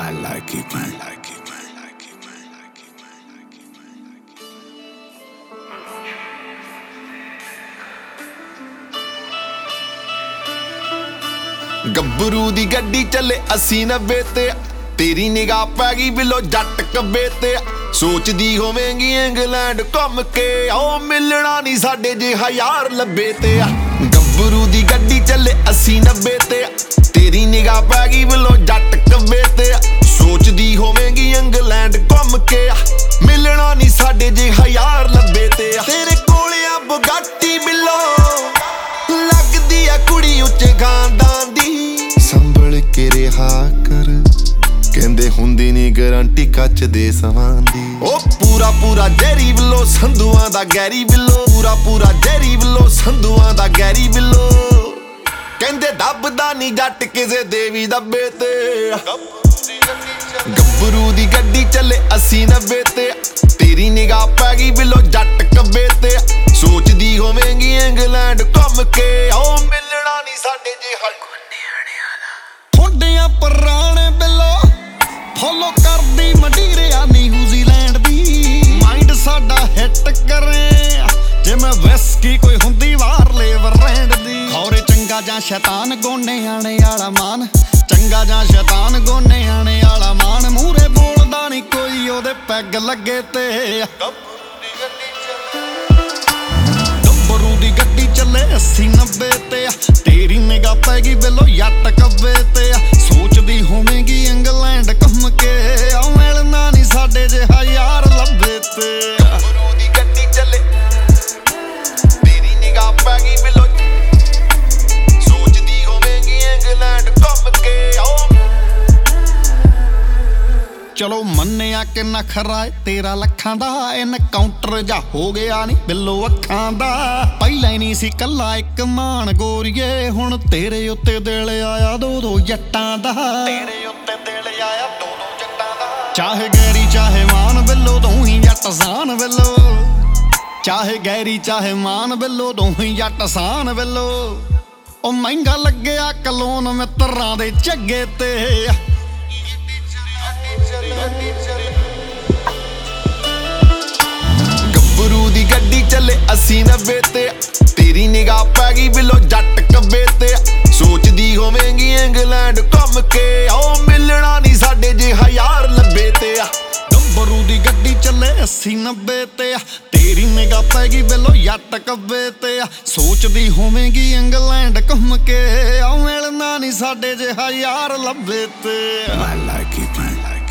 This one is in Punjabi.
Man like it, man. ਗੱਭਰੂ ਦੀ ਗੱਡੀ ਚੱਲੇ 80-90 ਤੇ ਤੇਰੀ ਨਿਗਾਹ ਪੈ ਗਈ ਬਿਲੋ ਜੱਟ ਕੱਬੇ ਤੇ ਸੋਚਦੀ ਹੋਵੇਂਗੀ ਇੰਗਲੈਂਡ ਘੁੰਮ ਕੇ ਉਹ ਮਿਲਣਾ ਨਹੀਂ ਸਾਡੇ ਜਿਹਾ ਯਾਰ ਲੱਭੇ ਤੇ ਗੱਭਰੂ ਦੀ ਗੱਡੀ ਚੱਲੇ 80-90 ਤੇ ਤੇਰੀ ਨਿਗਾਹ ਪੈ ਗਈ ਬਿਲੋ ਜੱਟ ਕੱਬੇ ਤੇ ਸੋਚਦੀ ਹੋਵੇਂਗੀ ਇੰਗਲੈਂਡ ਘੁੰਮ ਕੇ ਮਿਲਣਾ ਨਹੀਂ ਸਾਡੇ ਜਿਹਾ ਯਾਰ ਲੱਭੇ ਤੇ ਤੇਰੇ ਕੋਲ ਆ ਬੁਗਾਟੀ ਬਿਲੋ ਲੱਗਦੀ ਆ ਕੁੜੀ ਉੱਚੇ ਖਾਨਦਾਨ ਦੀ ਸੰਭਲ ਕੇ ਰਿਹਾ ਕਰ ਕਹਿੰਦੇ ਹੁੰਦੀ ਨੀ ਗਾਰੰਟੀ ਕੱਚ ਦੇ ਸਮਾਨ ਦੀ ਉਹ ਪੂਰਾ ਜੈਰੀ ਬਿੱਲੋ ਸੰਧੂਆਂ ਦਾ ਗੈਰੀ ਬਿੱਲੋ ਪੂਰਾ ਜੈਰੀ ਬਿੱਲੋ ਸੰਧੂਆਂ ਦਾ ਗੈਰੀ ਬਿੱਲੋ ਕਹਿੰਦੇ ਦੱਬਦਾ ਨੀ ਜੱਟ ਕਿਸੇ ਦੇਵੀ ਦੱਬੇ ਤੇ ਗੱਭਰੂ ਦੀ ਗੱਡੀ ਚੱਲੇ 80-90 ਤੇ ਤੇਰੀ ਨਿਗਾਹ ਪੈ ਗਈ ਬਿੱਲੋ ਜੱਟ ਕੱਬੇ ਤੇ ਸੋਚਦੀ ਹੋਵੇਂਗੀ ਇੰਗਲੈਂਡ ਘੁੰਮ ਕੇ ਉਹ ਮਿਲਣਾ ਨੀ ਸਾਡੇ ਜਿਹਾ ਥੋੜਿਆਂ ਪੁਰਾਣੇ ਬਿੱਲੋ ਫੋਲੋ ਕਰਦੀ ਮੰਡੀਰਿਆ ਨਿਊਜ਼ੀਲੈਂਡ ਦੀ ਮਾਈਂਡ ਸਾਡਾ ਹਿੱਟ ਕਰੇ ਜਿਵੇਂ ਵਿਸਕੀ ਕੋਈ ਹੁੰਦੀ ਬਾਹਰ ਲੇਵਰ ਰੈਂਡ ਦੀ ਖੌਰੇ ਚੰਗਾ ਜਾਂ ਸ਼ੈਤਾਨ ਗੋਨੇ ਆਣੇ ਵਾਲਾ ਮਾਨ ਚੰਗਾ ਜਾਂ ਸ਼ੈਤਾਨ ਗੋਨੇ ਆਣੇ ਵਾਲਾ ਮਾਨ ਮੂਹਰੇ ਬੋਲਦਾ ਨਹੀਂ ਕੋਈ ਉਹਦੇ ਪੈਗ ਲੱਗੇ ਤੇ ਗੱਭਰੂ ਦੀ ਗੱਡੀ ਚੱਲੇ 80-90 ਤੇ ਤੇਰੀ ਨਿਗਾਹ ਪੈ ਗਈ ਬਿੱਲੋ ਜੱਟ ਕੱਬੇ ਤੇ ਸੋਚਦੀ ਹੋਵੇਂਗੀ ਇੰਗਲੈਂਡ ਘੁੰਮ ਕੇ ਆ ਮਿਲਣਾ ਨਹੀਂ ਸਾਡੇ ਜਿਹਾ ਯਾਰ ਲੱਭੇ ਤੇ ਗੱਭਰੂ ਦੀ ਗੱਡੀ ਚੱਲੇ ਤੇਰੀ ਨਿਗਾਹ ਪੈ ਗਈ ਬਿੱਲੋ ਸੋਚਦੀ ਹੋਵੇਂਗੀ ਇੰਗਲੈਂਡ ਘੁੰਮ ਕੇ ਚਲੋ ਮੰਨਿਆ ਕਿ ਨਖਰਾ ਤੇਰਾ ਲੱਖਾਂ ਦਾ ਐਨਕਾਊਂਟਰ ਜਾ ਹੋ ਗਿਆ ਨੀ ਬਿੱਲੋ ਅੱਖਾਂ ਦਾ ਪਹਿਲਾਂ ਹੀ ਨਹੀਂ ਸੀ ਕੱਲਾ ਇੱਕ ਮਾਨ ਗੋਰੀਏ ਹੁਣ ਤੇਰੇ ਉੱਤੇ ਦਿਲ ਆਇਆ ਦੋ ਜੱਟਾਂ ਦਾ ਤੇਰੇ ਉੱਤੇ ਦਿਲ ਆਇਆ ਦੋ ਜੱਟਾਂ ਦਾ ਚਾਹੇ ਗੈਰੀ ਚਾਹੇ ਮਾਨ ਬਿੱਲੋ ਦੋਹੀਂ ਜੱਟ ਸਾਨ ਬਿੱਲੋ ਚਾਹੇ ਗੈਰੀ ਚਾਹੇ ਮਾਨ ਬਿੱਲੋ ਦੋਹੀਂ ਜੱਟ ਸਾਨ ਬਿੱਲੋ ਉਹ ਮਹਿੰਗਾ ਲੱਗਿਆ ਕਲੋਨ ਮਿੱਤਰਾਂ ਦੇ ਝੱਗੇ ਤੇ ਗੱਭਰੂ ਦੀ ਗੱਡੀ ਚੱਲੇ 80-90 ਤੇ ਤੇਰੀ ਨਿਗਾਹ ਪੈ ਗਈ ਬਿੱਲੋ ਜੱਟ ਕੱਬੇ ਤੇ ਸੋਚਦੀ ਹੋਵੇਂਗੀ ਇੰਗਲੈਂਡ ਘੁੰਮ ਕੇ ਉਹ ਮਿਲਣਾ ਨਹੀਂ ਸਾਡੇ ਜਿਹਾ ਯਾਰ ਲੱਭੇ ਤੇ ਗੱਭਰੂ ਦੀ ਗੱਡੀ ਚੱਲੇ 80-90 ਤੇ ਤੇਰੀ ਨਿਗਾਹ ਪੈ ਗਈ ਬਿੱਲੋ ਜੱਟ ਕੱਬੇ ਤੇ ਸੋਚਦੀ ਹੋਵੇਂਗੀ ਇੰਗਲੈਂਡ ਘੁੰਮ ਕੇ ਆ ਮਿਲਣਾ ਨਹੀਂ ਸਾਡੇ ਜਿਹਾ ਯਾਰ ਲੱਭੇ ਤੇ Man like it, man.